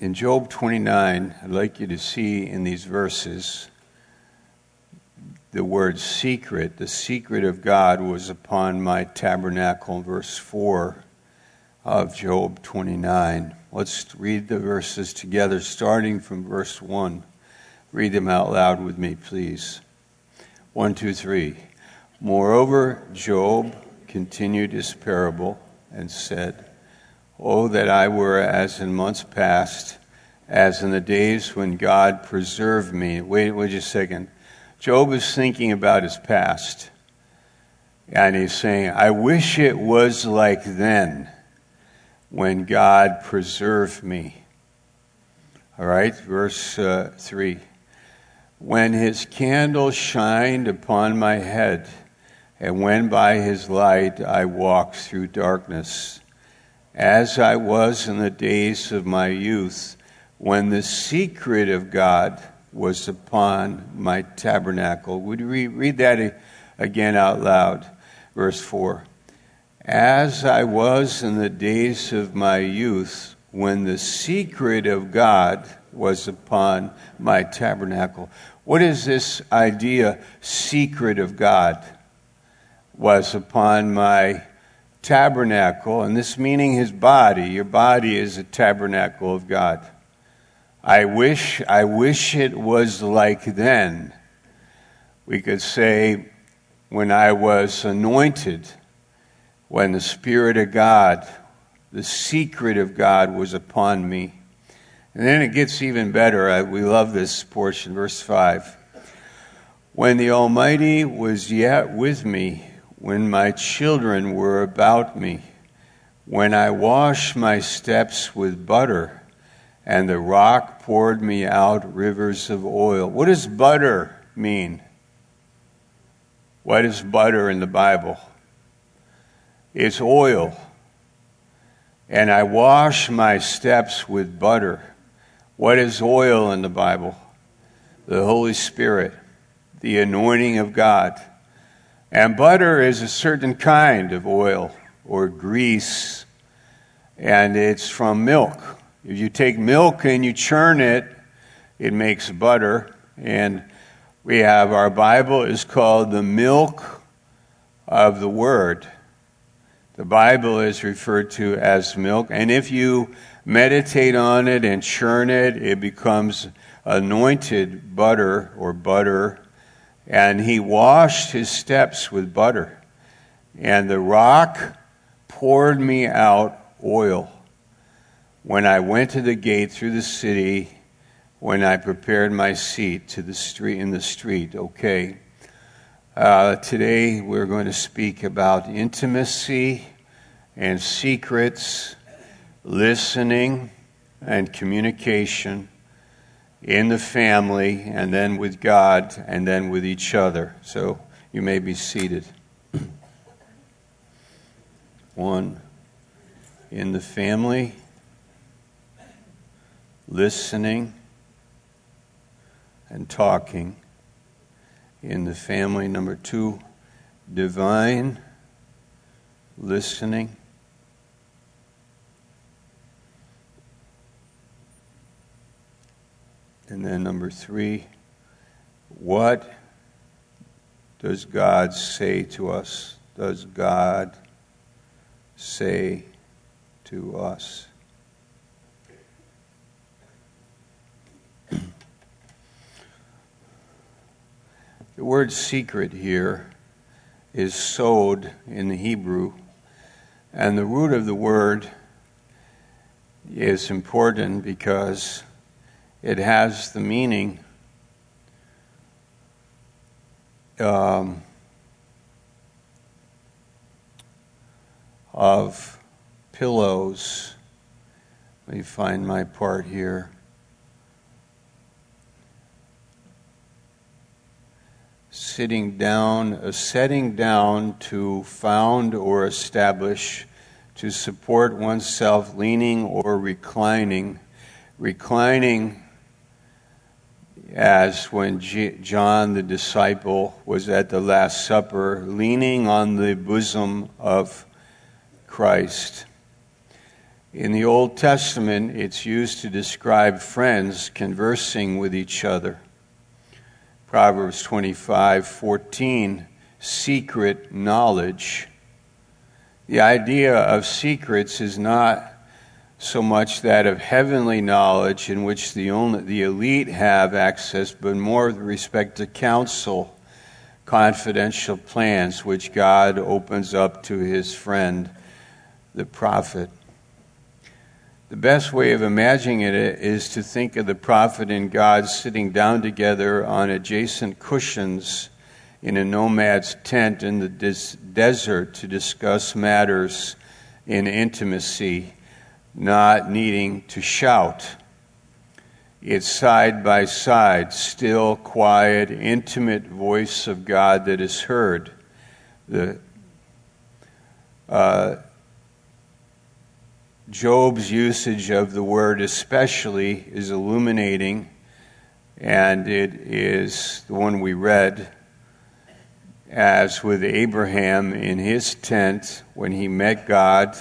In Job 29, I'd like you to see in these verses the word secret. The secret of God was upon my tabernacle, verse 4 of Job 29. Let's read the verses together, starting from verse 1. Read them out loud with me, please. 1, 2, 3. Moreover, Job continued his parable and said, "Oh, that I were as in months past, as in the days when God preserved me." Wait just a second. Job is thinking about his past. And he's saying, I wish it was like then when God preserved me. All right, verse 3. When his candle shined upon my head, and when by his light I walked through darkness, as I was in the days of my youth, when the secret of God was upon my tabernacle. Would you read that again out loud? Verse 4. As I was in the days of my youth, when the secret of God was upon my tabernacle. What is this idea, secret of God was upon my tabernacle? And this meaning his body. Your body is a tabernacle of God. I wish it was like then. We could say when I was anointed, when the Spirit of God, the secret of God was upon me. And then it gets even better. We love this portion, verse 5. When the Almighty was yet with me, when my children were about me, when I washed my steps with butter, and the rock poured me out rivers of oil. What does butter mean? What is butter in the Bible? It's oil. And I wash my steps with butter. What is oil in the Bible? The Holy Spirit, the anointing of God. And butter is a certain kind of oil or grease, and it's from milk. If you take milk and you churn it, it makes butter. And we have our Bible is called the milk of the Word. The Bible is referred to as milk. And if you meditate on it and churn it, it becomes anointed butter or butter. And he washed his steps with butter. And the rock poured me out oil. When I went to the gate through the city, when I prepared my seat to the street in the street. Okay. Today we're going to speak about intimacy and secrets, listening and communication in the family, and then with God, and then with each other. So you may be seated. 1, in the family, listening and talking. In the family, number 2, divine listening. And then number 3, what does God say to us? Does God say to us? The word secret here is sod in the Hebrew, and the root of the word is important because it has the meaning of pillows. Let me find my part here. Setting down to found or establish, to support oneself, leaning or reclining. Reclining as when John the disciple was at the Last Supper, leaning on the bosom of Christ. In the Old Testament, it's used to describe friends conversing with each other. Proverbs 25:14, secret knowledge. The idea of secrets is not so much that of heavenly knowledge in which the elite have access, but more with respect to counsel, confidential plans, which God opens up to his friend, the prophet. The best way of imagining it is to think of the prophet and God sitting down together on adjacent cushions in a nomad's tent in the desert to discuss matters in intimacy, not needing to shout. It's side by side, still, quiet, intimate voice of God that is heard. Job's usage of the word especially is illuminating, and it is the one we read, as with Abraham in his tent when he met God.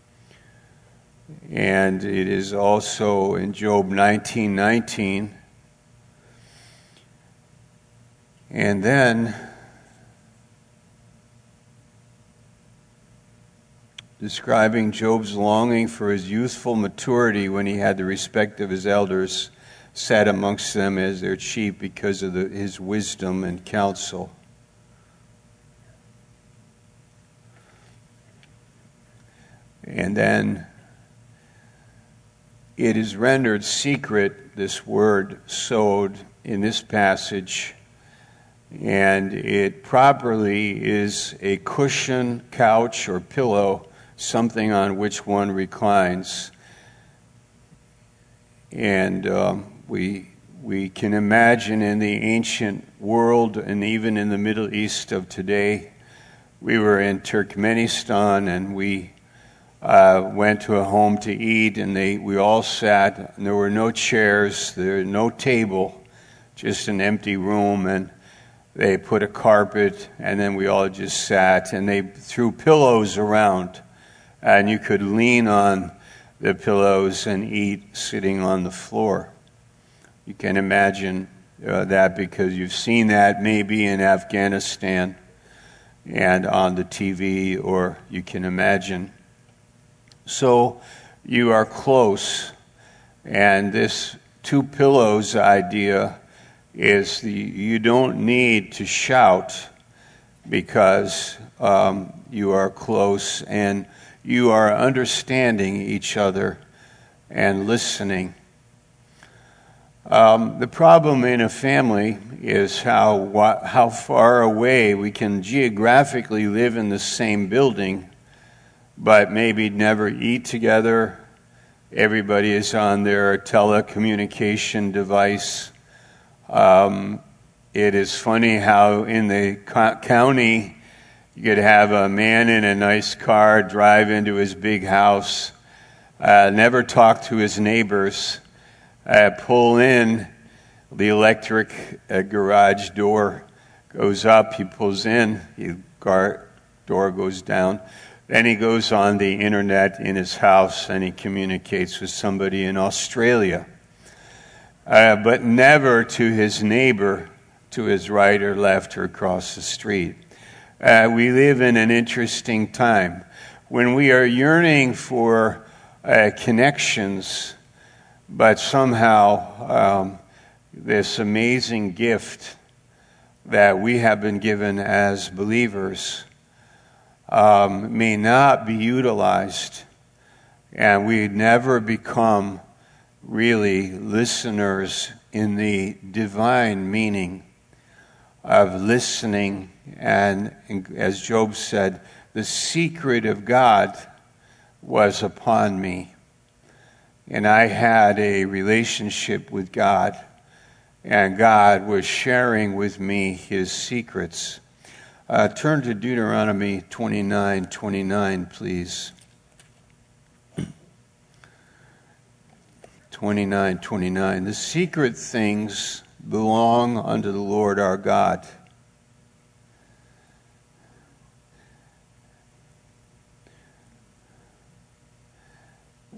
And it is also in Job 19:19. And then describing Job's longing for his youthful maturity when he had the respect of his elders, sat amongst them as their chief because of his wisdom and counsel. And then it is rendered secret, this word sod, in this passage, and it properly is a cushion, couch, or pillow, something on which one reclines. And we can imagine in the ancient world and even in the Middle East of today. We were in Turkmenistan, and we went to a home to eat, and we all sat, and there were no chairs, there was no table, just an empty room, and they put a carpet, and then we all just sat, and they threw pillows around, and you could lean on the pillows and eat sitting on the floor. You can imagine that because you've seen that maybe in Afghanistan and on the TV, or you can imagine. So you are close, and this two pillows idea is you don't need to shout because you are close and you are understanding each other and listening. The problem in a family is how far away we can geographically live in the same building, but maybe never eat together. Everybody is on their telecommunication device. It is funny how in the county you could have a man in a nice car drive into his big house, never talk to his neighbors, pull in, the electric garage door goes up, he pulls in, the door goes down. Then he goes on the internet in his house and he communicates with somebody in Australia. But never to his neighbor, to his right or left or across the street. We live in an interesting time when we are yearning for connections, but somehow this amazing gift that we have been given as believers may not be utilized, and we never become really listeners in the divine meaning of listening. And as Job said, the secret of God was upon me, and I had a relationship with God, and God was sharing with me his secrets. Turn to Deuteronomy 29:29, please. 29:29. The secret things belong unto the Lord our God.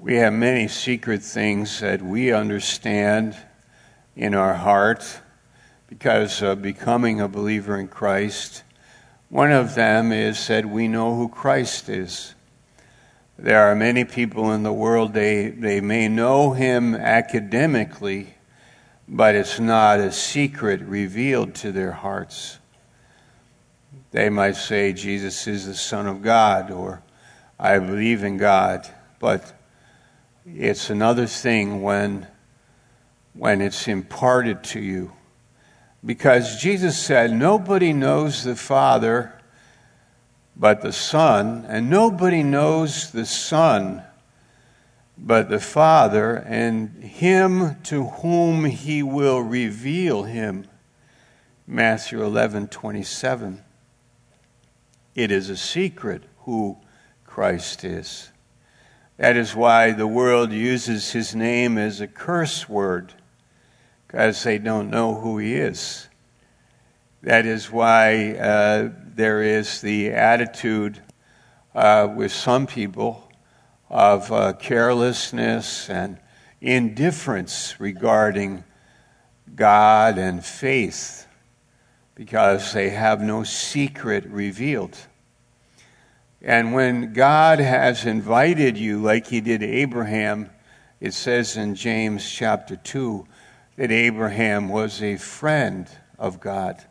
We have many secret things that we understand in our heart because of becoming a believer in Christ. One of them is that we know who Christ is. There are many people in the world, they may know him academically, but it's not a secret revealed to their hearts. They might say Jesus is the Son of God, or I believe in God, but it's another thing when it's imparted to you. Because Jesus said, nobody knows the Father but the Son, and nobody knows the Son but the Father, and him to whom he will reveal him. Matthew 11:27. It is a secret who Christ is. That is why the world uses his name as a curse word, because they don't know who he is. That is why there is the attitude with some people of carelessness and indifference regarding God and faith, because they have no secret revealed. And when God has invited you, like he did Abraham, it says in James chapter 2 that Abraham was a friend of God.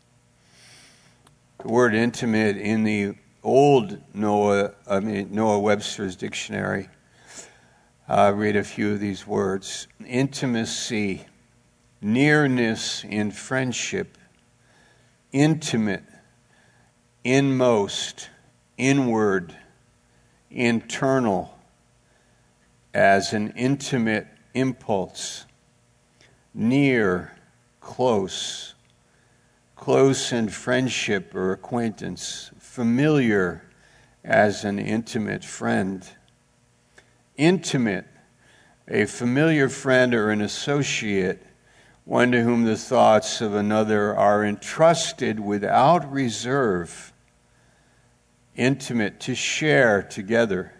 The word intimate in the old Noah Webster's dictionary, read a few of these words. Intimacy, nearness in friendship, intimate, inmost, inward, internal, as an intimate impulse, near, close in friendship or acquaintance, familiar as an intimate friend. Intimate, a familiar friend or an associate, one to whom the thoughts of another are entrusted without reserve. Intimate, to share together.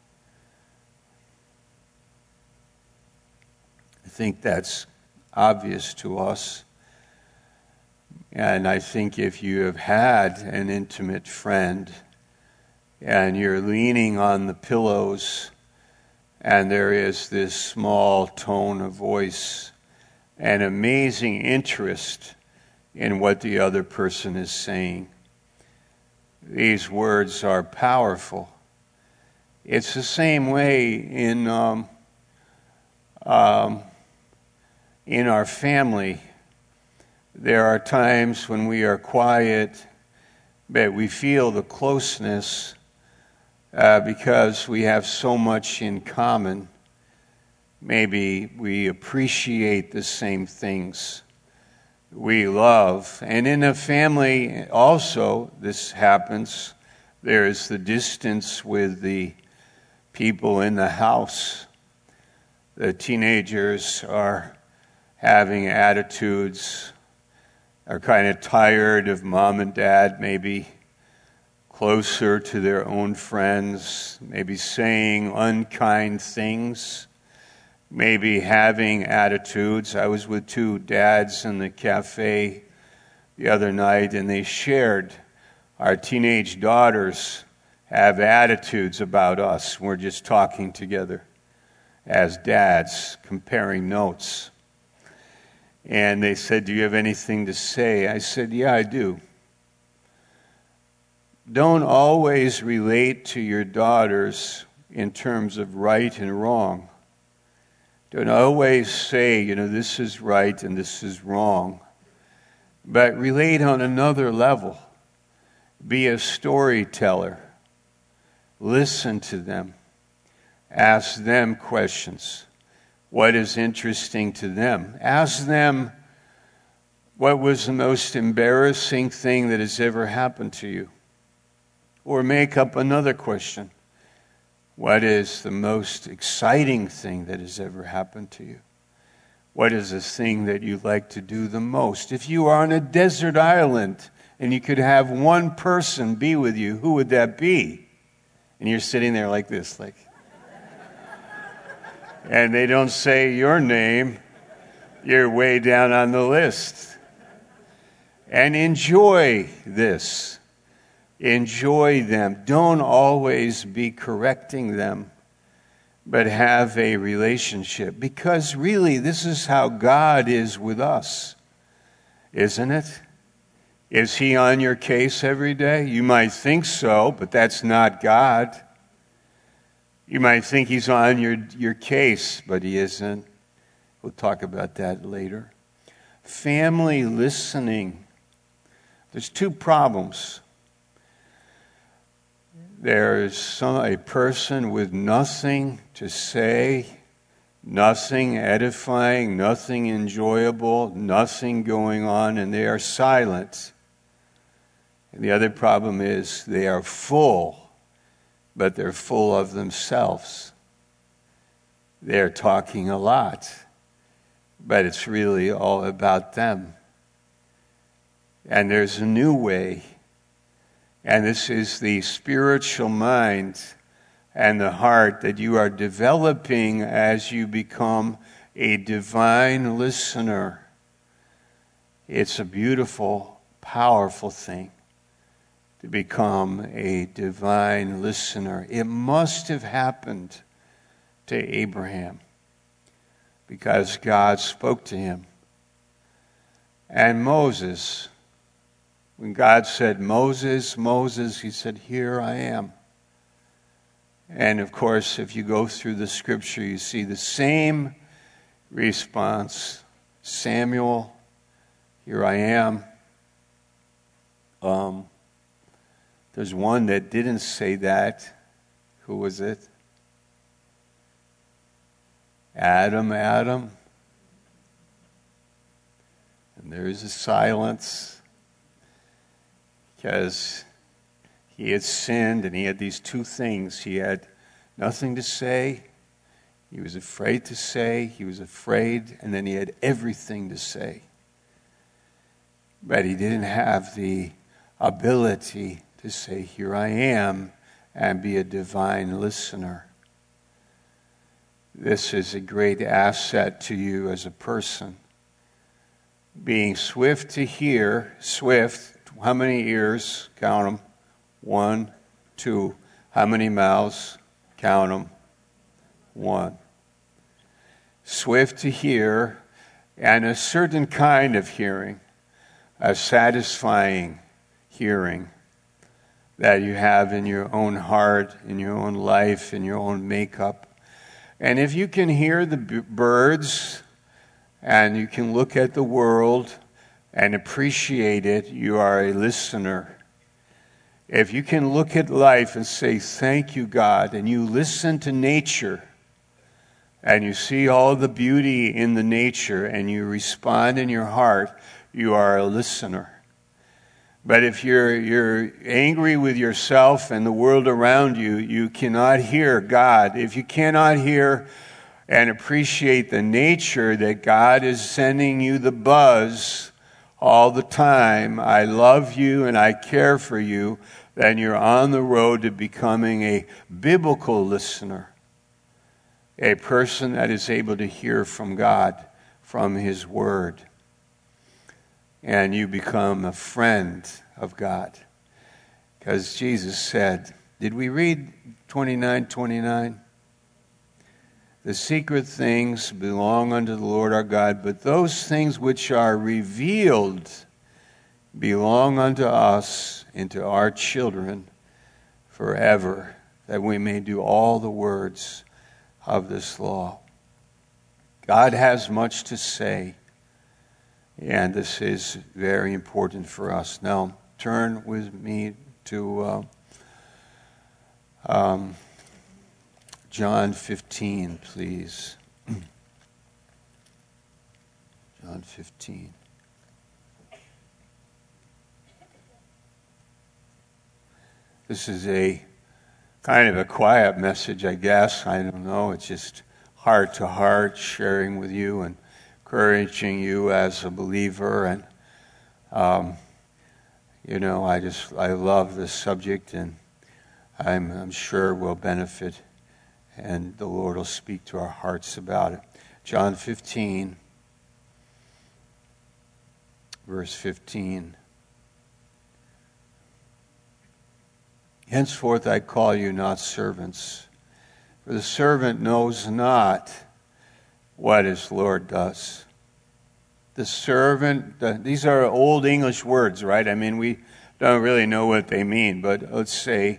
I think that's obvious to us. And I think if you have had an intimate friend and you're leaning on the pillows and there is this small tone of voice and amazing interest in what the other person is saying, these words are powerful. It's the same way in our family. There are times when we are quiet, but we feel the closeness because we have so much in common. Maybe we appreciate the same things. We love. And in a family also, this happens. There is the distance with the people in the house. The teenagers are having attitudes, are kind of tired of mom and dad, maybe closer to their own friends, maybe saying unkind things, maybe having attitudes. I was with two dads in the cafe the other night, and they shared our teenage daughters have attitudes about us. We're just talking together as dads, comparing notes. And they said, "Do you have anything to say?" I said, "Yeah, I do." Don't always relate to your daughters in terms of right and wrong. Don't always say, this is right and this is wrong. But relate on another level. Be a storyteller. Listen to them. Ask them questions. What is interesting to them? Ask them, what was the most embarrassing thing that has ever happened to you? Or make up another question. What is the most exciting thing that has ever happened to you? What is the thing that you like to do the most? If you are on a desert island and you could have one person be with you, who would that be? And you're sitting there like this, like... and they don't say your name, you're way down on the list. And enjoy this. Enjoy them. Don't always be correcting them, but have a relationship. Because really, this is how God is with us, isn't it? Is he on your case every day? You might think so, but that's not God. You might think he's on your case, but he isn't. We'll talk about that later. Family listening. There's two problems. There's a person with nothing to say, nothing edifying, nothing enjoyable, nothing going on, and they are silent. And the other problem is they are full, but they're full of themselves. They're talking a lot, but it's really all about them. And there's a new way, and this is the spiritual mind and the heart that you are developing as you become a divine listener. It's a beautiful, powerful thing to become a divine listener. It must have happened to Abraham because God spoke to him. And Moses, when God said, Moses, Moses, he said, here I am. And of course, if you go through the scripture, you see the same response. Samuel, here I am. There's one that didn't say that. Who was it? Adam. And there's a silence because he had sinned and he had these two things. He had nothing to say. He was afraid to say. He was afraid, and then he had everything to say. But he didn't have the ability to say, here I am, and be a divine listener. This is a great asset to you as a person. Being swift to hear, swift, how many ears? Count them. 1, 2. How many mouths? Count them. 1. Swift to hear, and a certain kind of hearing, a satisfying hearing that you have in your own heart, in your own life, in your own makeup. And if you can hear the birds and you can look at the world and appreciate it, you are a listener. If you can look at life and say, thank you, God, and you listen to nature and you see all the beauty in the nature and you respond in your heart, you are a listener. But if you're angry with yourself and the world around you, you cannot hear God. If you cannot hear and appreciate the nature that God is sending you the buzz all the time, I love you and I care for you, then you're on the road to becoming a biblical listener, a person that is able to hear from God, from His Word. And you become a friend of God. Because Jesus said, did we read 29:29? The secret things belong unto the Lord our God, but those things which are revealed belong unto us and to our children forever, that we may do all the words of this law. God has much to say. And this is very important for us. Now, turn with me to John 15, please. John 15. This is a kind of a quiet message, I guess. I don't know. It's just heart to heart, sharing with you and encouraging you as a believer, and I love this subject, and I'm sure we'll benefit and the Lord will speak to our hearts about it. John 15, verse 15. Henceforth I call you not servants, for the servant knows not what his Lord does. The servant, these are old English words, right? I mean, we don't really know what they mean, but let's say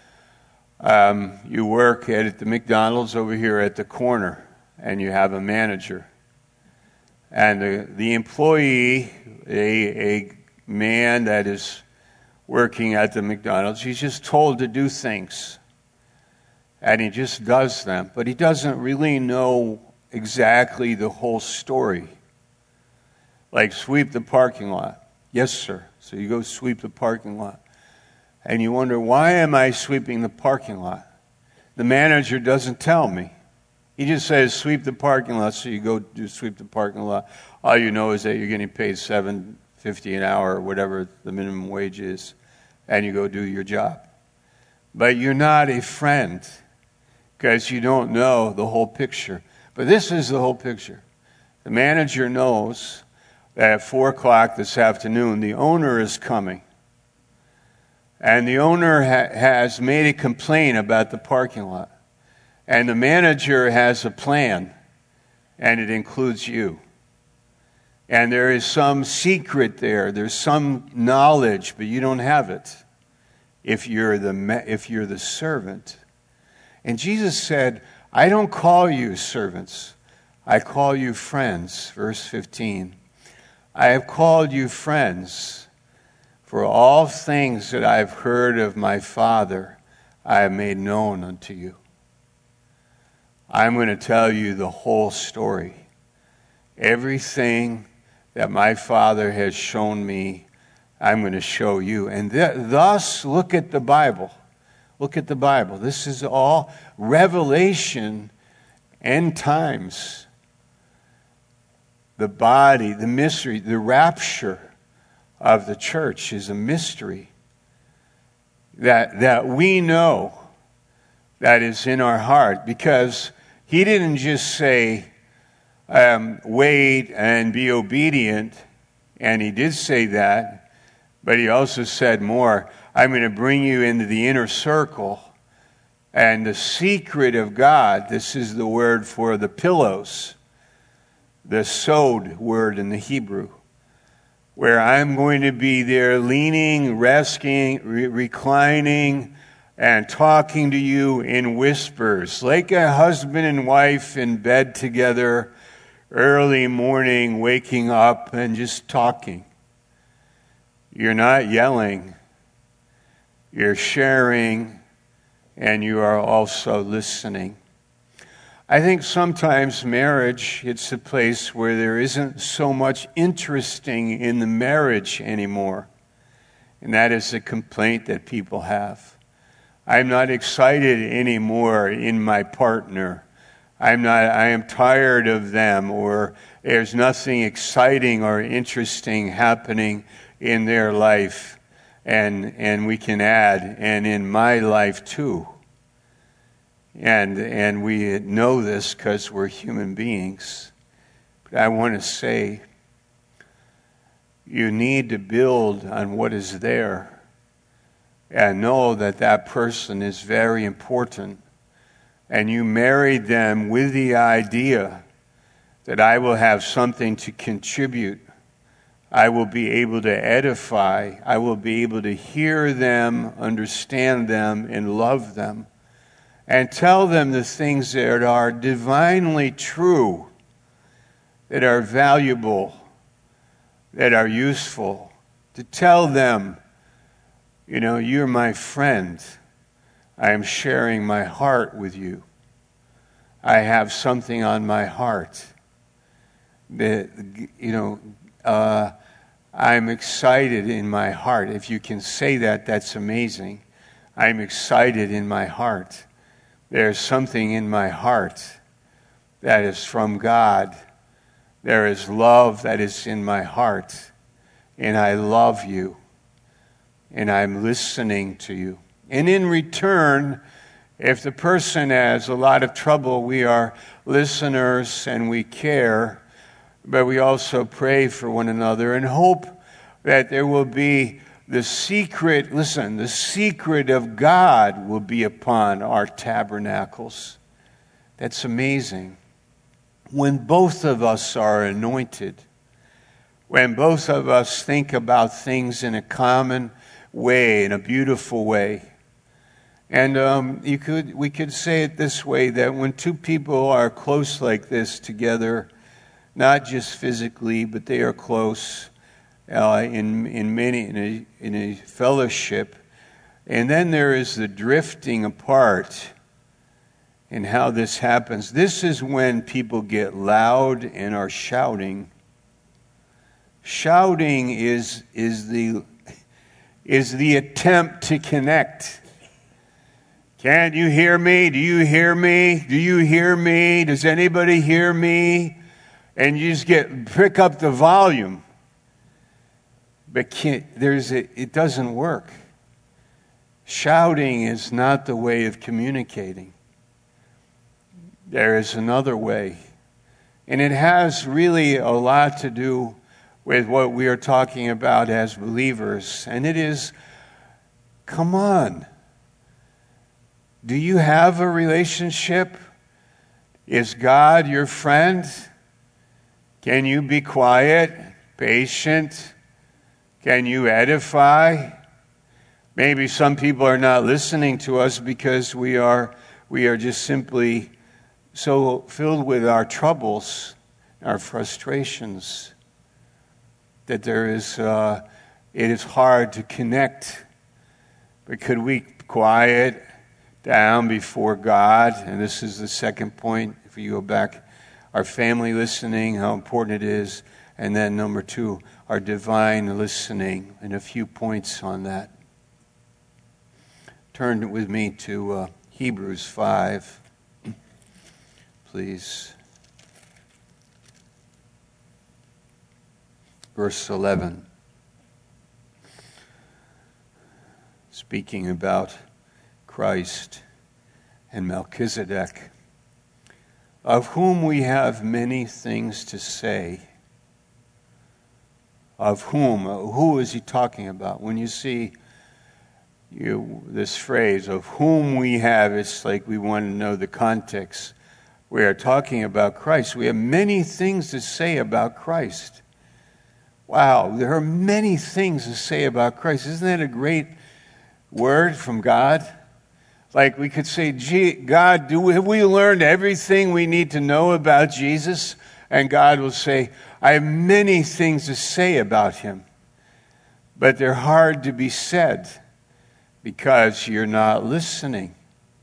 you work at the McDonald's over here at the corner, and you have a manager. And the employee, a man that is working at the McDonald's, he's just told to do things. And he just does them. But he doesn't really know exactly the whole story. Like sweep the parking lot. Yes, sir. So you go sweep the parking lot. And you wonder, why am I sweeping the parking lot? The manager doesn't tell me. He just says, sweep the parking lot, so you go do sweep the parking lot. All you know is that you're getting paid $7.50 an hour, or whatever the minimum wage is, and you go do your job. But you're not a friend, because you don't know the whole picture. But this is the whole picture. The manager knows that at 4 o'clock this afternoon, the owner is coming. And the owner has made a complaint about the parking lot. And the manager has a plan, and it includes you. And there is some secret there. There's some knowledge, but you don't have it if you're the servant. And Jesus said, I don't call you servants. I call you friends. Verse 15. I have called you friends, for all things that I have heard of my Father I have made known unto you. I'm going to tell you the whole story. Everything that my Father has shown me, I'm going to show you. And thus, look at the Bible. Look at the Bible. This is all revelation, end times. The body, the mystery, the rapture of the church is a mystery that we know, that is in our heart, because he didn't just say, wait and be obedient, and he did say that, but he also said more. I'm going to bring you into the inner circle, and the secret of God, this is the word for the pillows, the sod word in the Hebrew, where I'm going to be there leaning, resting, reclining, and talking to you in whispers, like a husband and wife in bed together, early morning, waking up and just talking. You're not yelling. You're sharing, and you are also listening. I think sometimes marriage, it's a place where there isn't so much interesting in the marriage anymore. And that is a complaint that people have. I'm not excited anymore in my partner. I am tired of them, or there's nothing exciting or interesting happening in their life. And we can add, and in my life too. And we know this because we're human beings. But I want to say, you need to build on what is there and know that that person is very important. And you married them with the idea that I will have something to contribute. I will be able to edify. I will be able to hear them, understand them, and love them. And tell them the things that are divinely true, that are valuable, that are useful. To tell them, you're my friend. I am sharing my heart with you. I have something on my heart that, I'm excited in my heart. If you can say that, that's amazing. I'm excited in my heart. There's something in my heart that is from God. There is love that is in my heart. And I love you. And I'm listening to you. And in return, If the person has a lot of trouble, we are listeners and we care, but we also pray for one another and hope that there will be the secret of God will be upon our tabernacles. That's amazing. When both of us are anointed, when both of us think about things in a common way, in a beautiful way. And we could say it this way, that when two people are close like this together, not just physically, but they are close in a fellowship, and then there is the drifting apart. And how this happens. This is when people get loud and are shouting. Shouting is the attempt to connect. Can't you hear me? Do you hear me? Do you hear me? Does anybody hear me? And you just pick up the volume. But it doesn't work. Shouting is not the way of communicating. There is another way. And it has really a lot to do with what we are talking about as believers. And it is, come on. Do you have a relationship? Is God your friend? Can you be quiet, patient? Can you edify? Maybe some people are not listening to us because we are just simply so filled with our troubles, our frustrations, that it is hard to connect. But could we quiet down before God? And this is the second point, if you go back, our family listening, how important it is. And then number 2, our divine listening, and a few points on that. Turn with me to Hebrews 5. Please. Verse 11. Speaking about Christ and Melchizedek, of whom we have many things to say. Of whom? Who is he talking about? When you see this phrase, of whom we have, it's like we want to know the context. We are talking about Christ. We have many things to say about Christ. Wow, there are many things to say about Christ. Isn't that a great word from God? Like we could say, gee, God, have we learned everything we need to know about Jesus? And God will say, I have many things to say about him, but they're hard to be said because you're not listening.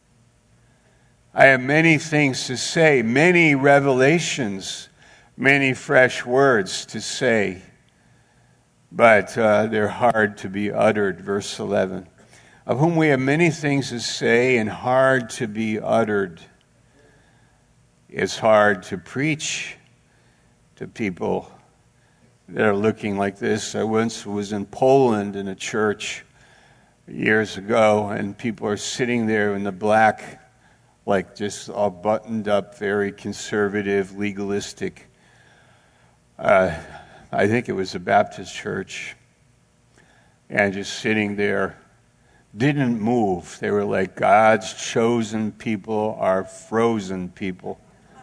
I have many things to say, many revelations, many fresh words to say, but they're hard to be uttered. Verse 11, of whom we have many things to say and hard to be uttered. It's hard to preach to people that are looking like this. I once was in Poland in a church years ago, and people are sitting there in the black, like just all buttoned up, very conservative, legalistic. I think it was a Baptist church, and just sitting there, didn't move. They were like, God's chosen people are frozen people.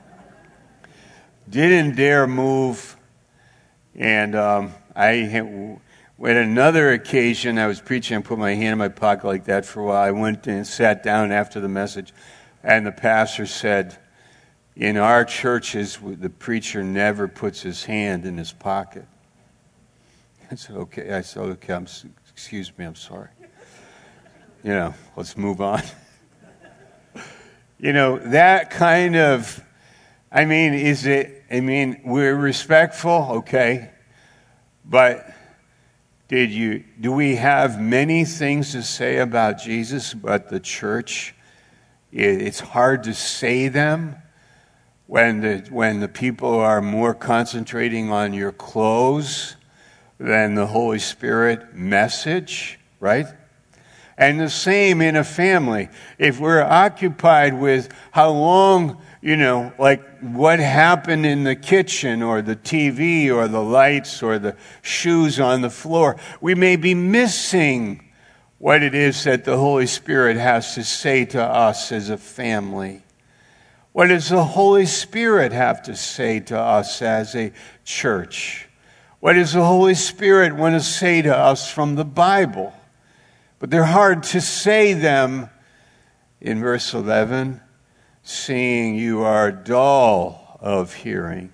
Didn't dare move. And when another occasion, I was preaching, I put my hand in my pocket like that for a while. I went and sat down after the message, and the pastor said, in our churches, the preacher never puts his hand in his pocket. I said, okay. Excuse me, I'm sorry. Let's move on. That kind of, we're respectful, okay, but do we have many things to say about Jesus, but the church, it's hard to say them when the people are more concentrating on your clothes than the Holy Spirit message, right? And the same in a family. If we're occupied with how long, like what happened in the kitchen or the TV or the lights or the shoes on the floor, we may be missing what it is that the Holy Spirit has to say to us as a family. What does the Holy Spirit have to say to us as a church? What does the Holy Spirit want to say to us from the Bible? But they're hard to say them in verse 11, seeing you are dull of hearing.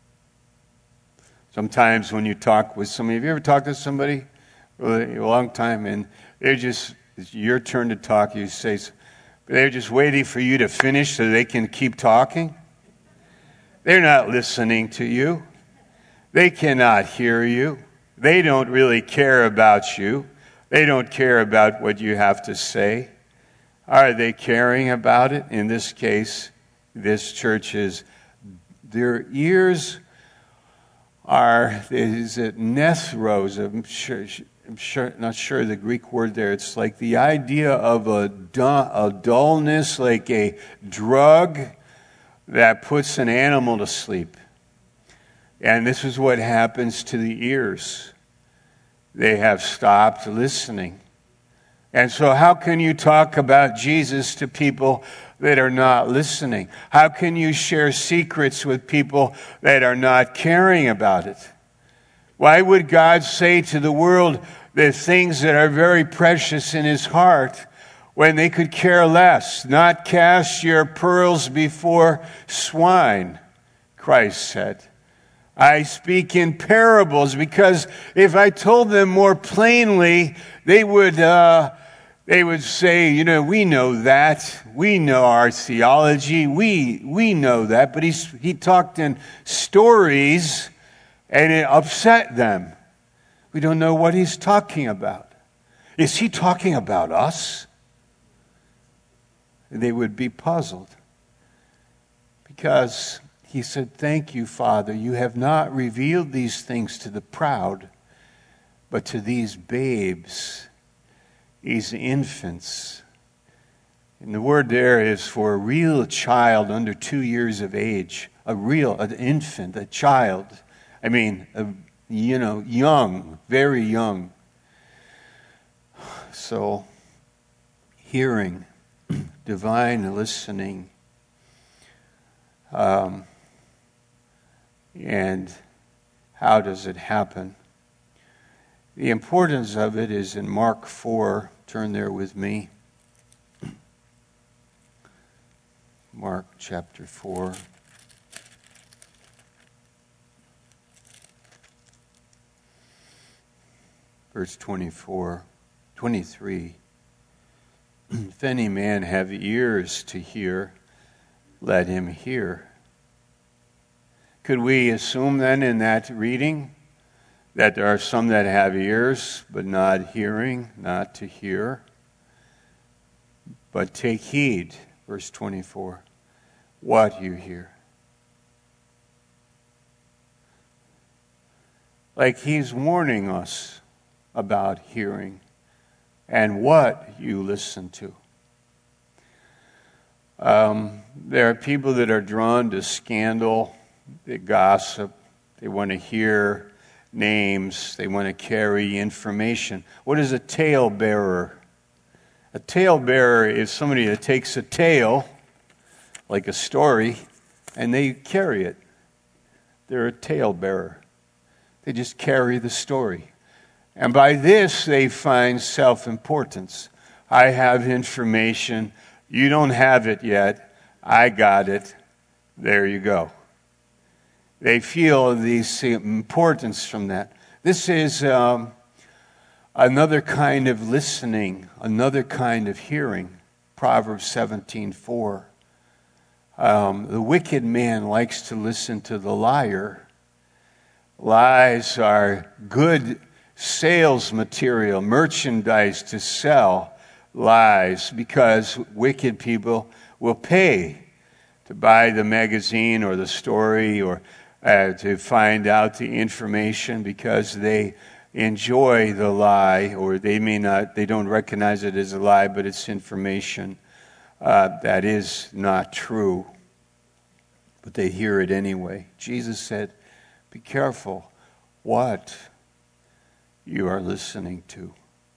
Sometimes when you talk with somebody, have you ever talked to somebody for a long time and it's your turn to talk, you say, they're just waiting for you to finish so they can keep talking? They're not listening to you. They cannot hear you. They don't really care about you. They don't care about what you have to say. Are they caring about it? In this case, this church their ears are, is it nethros? I'm not sure the Greek word there. It's like the idea of a dullness, like a drug that puts an animal to sleep. And this is what happens to the ears. They have stopped listening. And so how can you talk about Jesus to people that are not listening? How can you share secrets with people that are not caring about it? Why would God say to the world the things that are very precious in his heart when they could care less? Not cast your pearls before swine, Christ said. I speak in parables because if I told them more plainly, they would say, we know that. We know our theology. We know that. But he talked in stories and it upset them. We don't know what he's talking about. Is he talking about us? They would be puzzled because he said, thank you, Father. You have not revealed these things to the proud, but to these babes, these infants. And the word there is for a real child under 2 years of age, an infant, a child. I mean, young, very young. So, hearing, divine listening, and how does it happen? The importance of it is in Mark 4. Turn there with me. Mark chapter 4. Verse 23. If any man have ears to hear, let him hear. Could we assume then in that reading that there are some that have ears but not hearing, not to hear? But take heed, verse 24, what you hear. Like he's warning us about hearing and what you listen to. There are people that are drawn to scandal, they gossip, they want to hear names, they want to carry information. What is a talebearer? A talebearer is somebody that takes a tale, like a story, and they carry it. They're a talebearer. They just carry the story. And by this, they find self-importance. I have information. You don't have it yet. I got it. There you go. They feel the importance from that. This is another kind of listening, another kind of hearing. Proverbs 17:4. The wicked man likes to listen to the liar. Lies are good sales material, merchandise to sell. Lies, because wicked people will pay to buy the magazine or the story or to find out the information because they enjoy the lie, or they don't recognize it as a lie, but it's information that is not true. But they hear it anyway. Jesus said, be careful what you are listening to.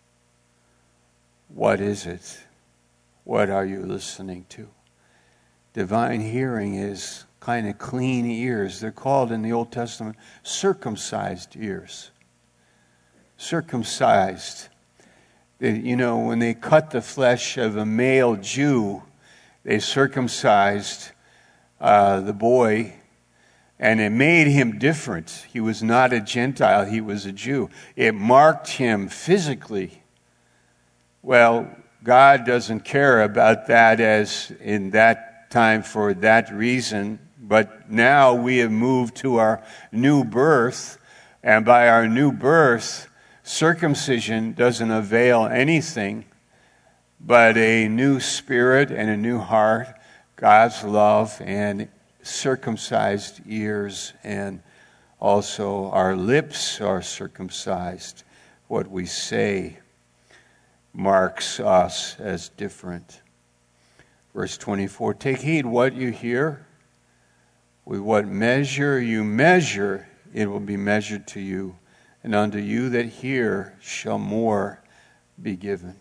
What is it? What are you listening to? Divine hearing is kind of clean ears. They're called in the Old Testament circumcised ears. Circumcised. When they cut the flesh of a male Jew, they circumcised the boy, and it made him different. He was not a Gentile, he was a Jew. It marked him physically. Well, God doesn't care about that as in that time for that reason, but now we have moved to our new birth, and by our new birth, circumcision doesn't avail anything but a new spirit and a new heart, God's love, and circumcised ears, and also our lips are circumcised. What we say marks us as different. Verse 24, take heed what you hear. With what measure you measure, it will be measured to you. And unto you that hear shall more be given.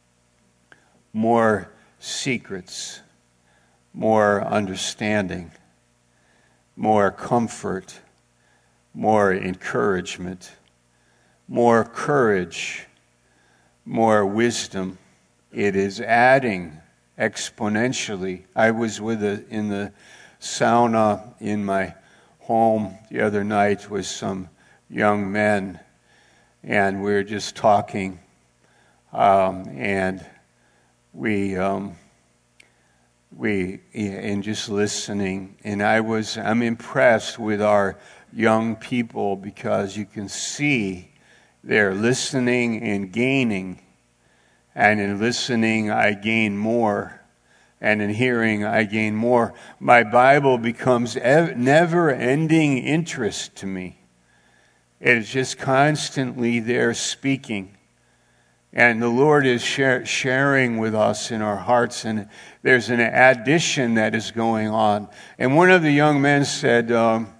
More secrets, more understanding, more comfort, more encouragement, more courage, more wisdom. It is adding exponentially. I was in the sauna in my home the other night with some young men, and we were just talking, and we and just listening, and I'm impressed with our young people because you can see they're listening and gaining, and in listening I gain more, and in hearing I gain more. My Bible becomes never-ending interest to me. It is just constantly there speaking. And the Lord is sharing with us in our hearts, and there's an addition that is going on. And one of the young men said,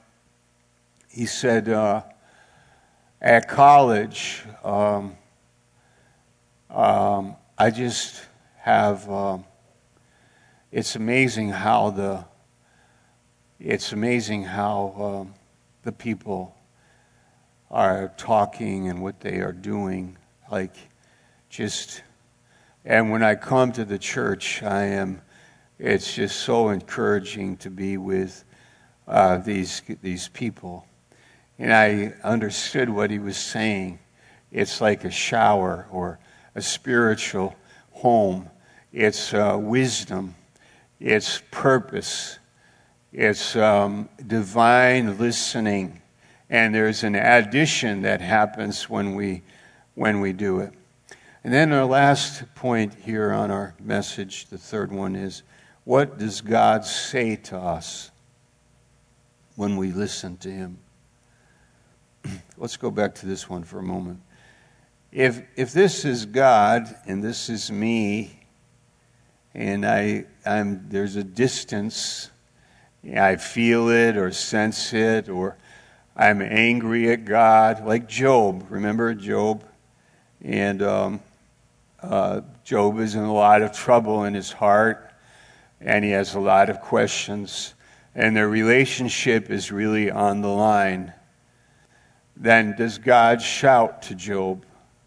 at college, I just have, it's amazing how the people are talking and what they are doing, and when I come to the church, it's just so encouraging to be with these people. And I understood what he was saying. It's like a shower or a spiritual home. It's wisdom. It's purpose. It's divine listening. And there's an addition that happens when we do it. And then our last point here on our message, the third one, is what does God say to us when we listen to him? Let's go back to this one for a moment. If this is God and this is me, and there's a distance, I feel it or sense it, or I'm angry at God, like Job. Remember Job? And Job is in a lot of trouble in his heart, and he has a lot of questions, and their relationship is really on the line. Then does God shout to Job?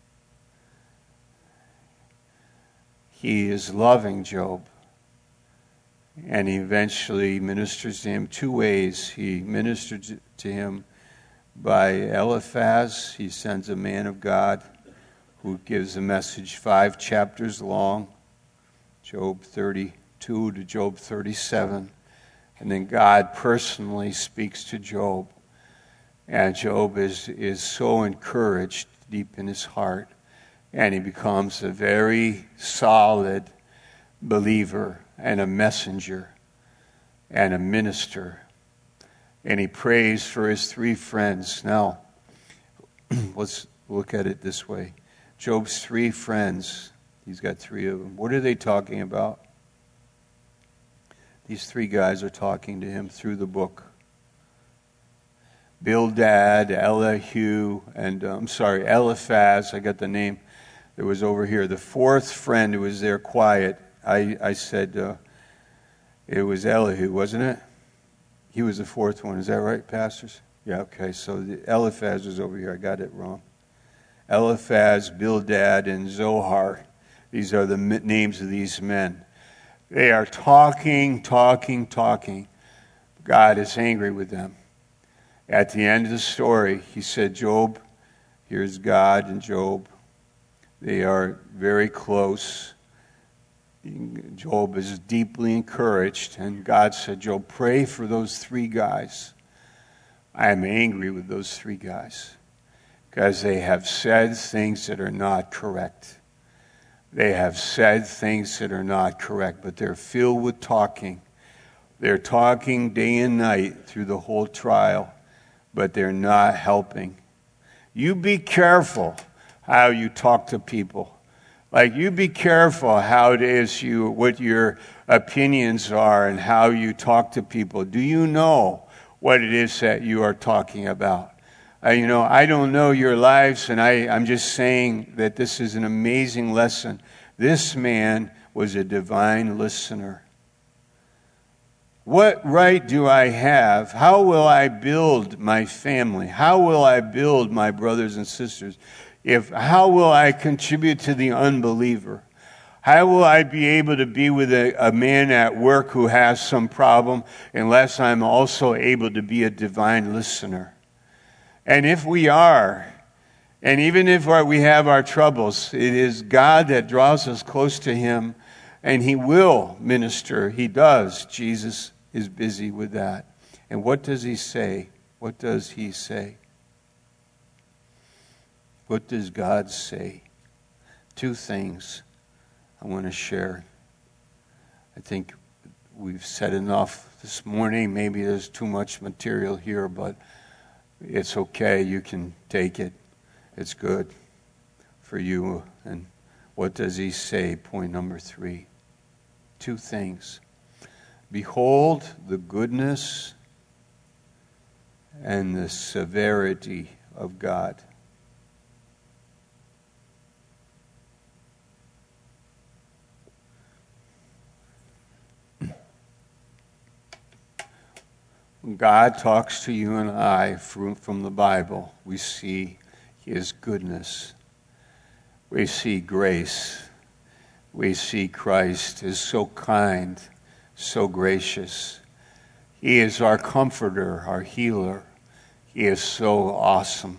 He is loving Job, and he eventually ministers to him two ways. He ministered to him by Eliphaz. He sends a man of God who gives a message 5 chapters long, Job 32 to Job 37. And then God personally speaks to Job. And Job is so encouraged deep in his heart. And he becomes a very solid believer and a messenger and a minister. And he prays for his 3 friends. Now, look at it this way. Job's 3 friends, he's got 3 of them. What are they talking about? These 3 guys are talking to him through the book. Bildad, Elihu, and Eliphaz, I got the name that was over here. The 4th friend who was there quiet, I said it was Elihu, wasn't it? He was the 4th one. Is that right, pastors? Yeah, okay. So Eliphaz was over here. I got it wrong. Eliphaz, Bildad, and Zohar. These are the names of these men. They are talking. God is angry with them. At the end of the story, he said, Job, here's God and Job. They are very close. Job is deeply encouraged. And God said, Job, pray for those 3 guys. I am angry with those 3 guys because they have said things that are not correct. They have said things that are not correct, but they're filled with talking. They're talking day and night through the whole trial, but they're not helping. You be careful how you talk to people. Like, you be careful how it is what your opinions are and how you talk to people. Do you know what it is that you are talking about? I don't know your lives, and I'm just saying that this is an amazing lesson. This man was a divine listener. What right do I have? How will I build my family? How will I build my brothers and sisters? How will I contribute to the unbeliever? How will I be able to be with a man at work who has some problem unless I'm also able to be a divine listener? And if we are, and even if we have our troubles, it is God that draws us close to him, and he will minister. He does. Jesus is busy with that. And what does he say? What does he say? What does God say? 2 things I want to share. I think we've said enough this morning. Maybe there's too much material here, but it's okay. You can take it. It's good for you. And what does he say? Point number 3. 2 things. Behold the goodness and the severity of God. When God talks to you and I from the Bible, we see his goodness. We see grace. We see Christ is so kind, so gracious. He is our comforter, our healer. He is so awesome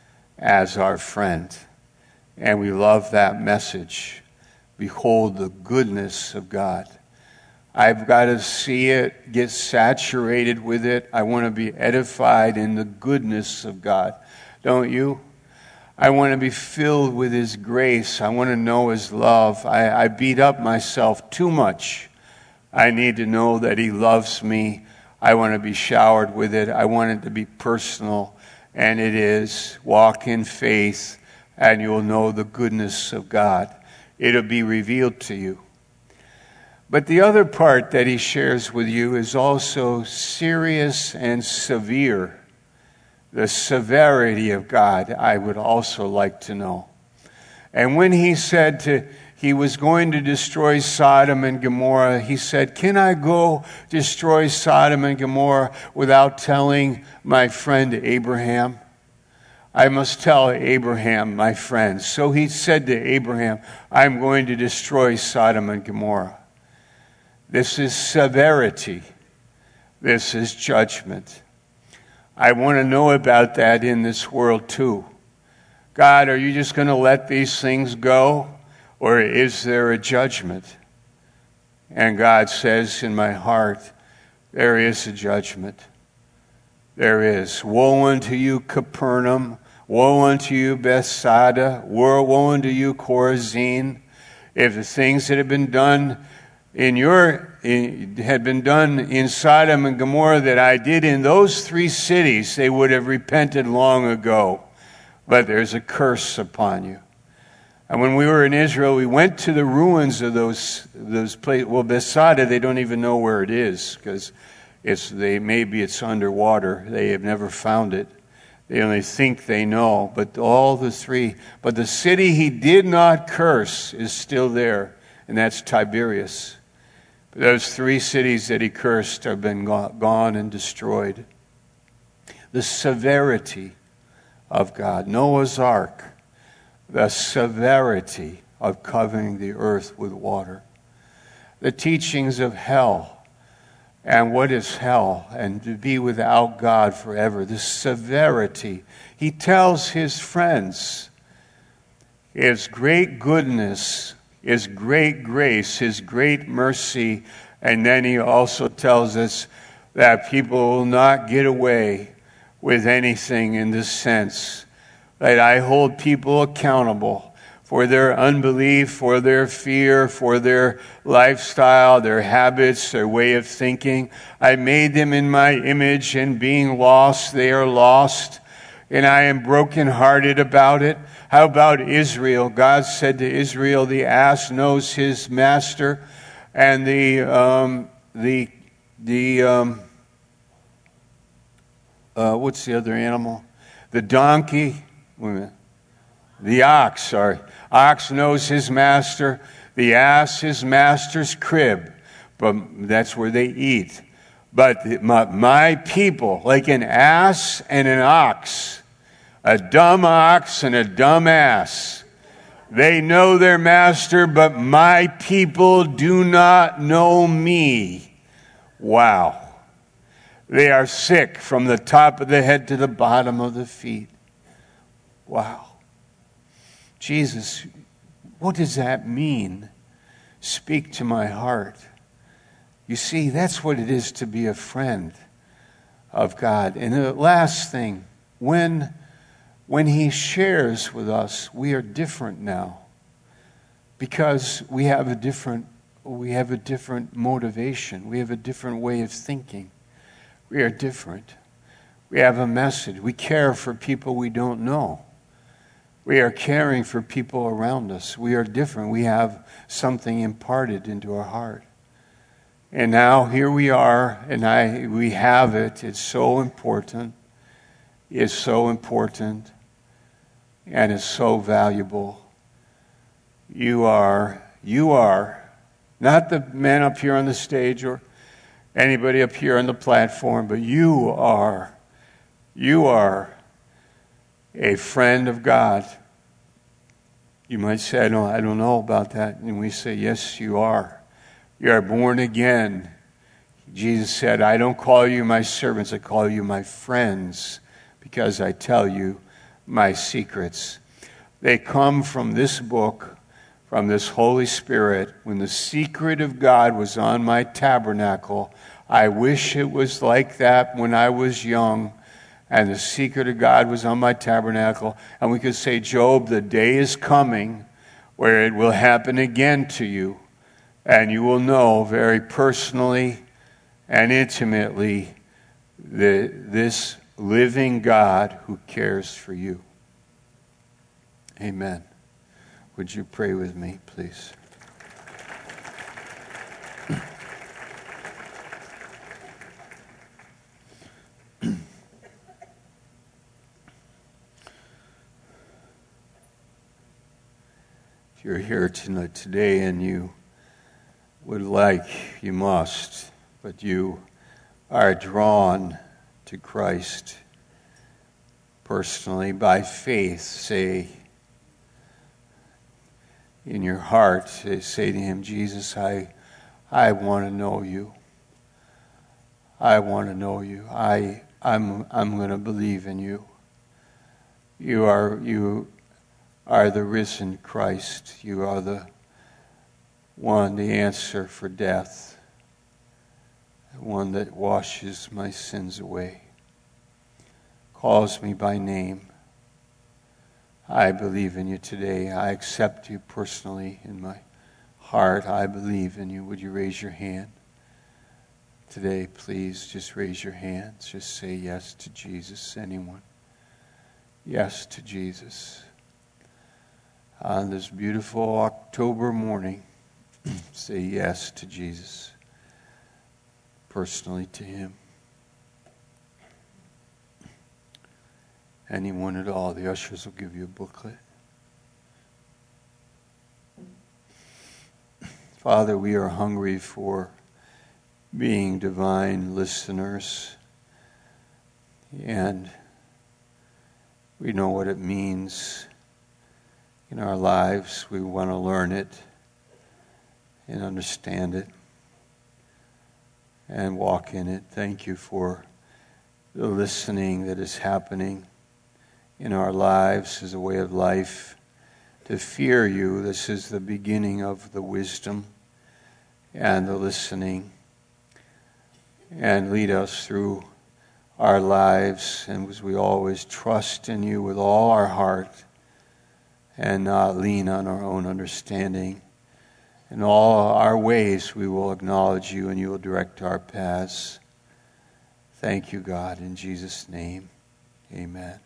as our friend. And we love that message. Behold the goodness of God. I've got to see it, get saturated with it. I want to be edified in the goodness of God. Don't you? I want to be filled with his grace. I want to know his love. I beat up myself too much. I need to know that he loves me. I want to be showered with it. I want it to be personal. And it is. Walk in faith, and you'll know the goodness of God. It'll be revealed to you. But the other part that he shares with you is also serious and severe. The severity of God, I would also like to know. And when he said he was going to destroy Sodom and Gomorrah, he said, can I go destroy Sodom and Gomorrah without telling my friend Abraham? I must tell Abraham, my friend. So he said to Abraham, I'm going to destroy Sodom and Gomorrah. This is severity. This is judgment. I want to know about that in this world too. God, are you just going to let these things go? Or is there a judgment? And God says in my heart, there is a judgment. There is. Woe unto you, Capernaum. Woe unto you, Bethsaida. Woe unto you, Chorazin. If the things that have been done had been done in Sodom and Gomorrah that I did in those 3 cities, they would have repented long ago. but there's a curse upon you. And when we were in Israel, we went to the ruins of those places. Well, Besada, they don't even know where it is because maybe it's underwater. They have never found it. They only think they know. But but the city he did not curse is still there, and that's Tiberias. But those 3 cities that he cursed have been gone and destroyed. The severity of God. Noah's Ark. The severity of covering the earth with water. The teachings of hell. And what is hell? And to be without God forever. The severity. He tells his friends his great goodness, his great grace, his great mercy. And then he also tells us that people will not get away with anything in this sense. That I hold people accountable for their unbelief, for their fear, for their lifestyle, their habits, their way of thinking. I made them in my image, and being lost, they are lost. And I am brokenhearted about it. How about Israel? God said to Israel, the ass knows his master, and what's the other animal? The donkey. The ox, sorry. Ox knows his master. The ass, his master's crib. But that's where they eat. But my people, like an ass and an ox, a dumb ox and a dumb ass, they know their master, but my people do not know me. Wow. They are sick from the top of the head to the bottom of the feet. Wow. Jesus, what does that mean? Speak to my heart. You see, that's what it is to be a friend of God. And the last thing, when he shares with us, we are different now. Because we have a different motivation. We have a different way of thinking. We are different. We have a message. We care for people we don't know. We are caring for people around us. We are different. We have something imparted into our heart. And now here we are, and we have it. It's so important. It's so important. And it's so valuable. You are, not the man up here on the stage or anybody up here on the platform, but you are a friend of God. You might say, I don't know about that. And we say, yes, you are. You are born again. Jesus said, I don't call you my servants, I call you my friends, because I tell you my secrets. They come from this book, from this Holy Spirit. When the secret of God was on my tabernacle, I wish it was like that when I was young, and the secret of God was on my tabernacle. And we could say, Job, the day is coming where it will happen again to you, and you will know very personally and intimately this living God who cares for you. Amen. Would you pray with me, please? If you're here today and you would like, you must, but you are drawn to Christ personally by faith, say in your heart, say to him, Jesus, I want to know you. I want to know you. I'm going to believe in you. You are the risen Christ. You are the one, the answer for death, the one that washes my sins away, calls me by name. I believe in you today. I accept you personally in my heart. I believe in you. Would you raise your hand? Today, please just raise your hands. Just say yes to Jesus. Anyone? yes to Jesus. On this beautiful October morning, say yes to Jesus, personally to Him. Anyone at all, the ushers will give you a booklet. Father, we are hungry for being divine listeners, and we know what it means in our lives. We want to learn it and understand it and walk in it. Thank you for the listening that is happening in our lives as a way of life. To fear you, this is the beginning of the wisdom and the listening. And lead us through our lives, and as we always trust in you with all our heart and not lean on our own understanding. In all our ways we will acknowledge you, and you will direct our paths. Thank you, God, in Jesus' name. Amen.